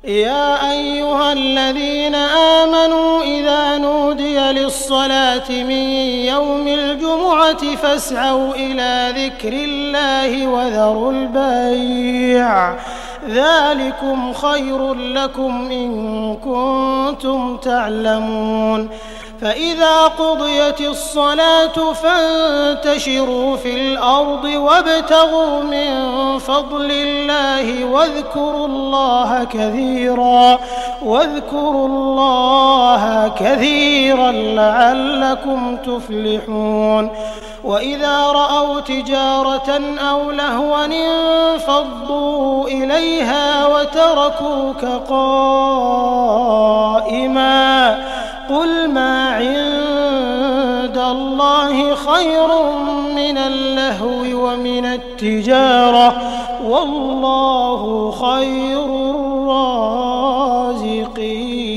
يا أيها الذين آمنوا إذا نودي للصلاة من يوم الجمعة فاسعوا إلى ذكر الله وذروا البيع ذلكم خير لكم إن كنتم تعلمون فإذا قضيت الصلاة فانتشروا في الأرض وابتغوا من فضل الله واذكروا الله كثيرا لعلكم تفلحون وإذا رأوا تجارة أو لهوا انفضوا إليها وتركوك قائما قل ما عند الله خير من اللهو ومن التجارة والله خير الرازقين.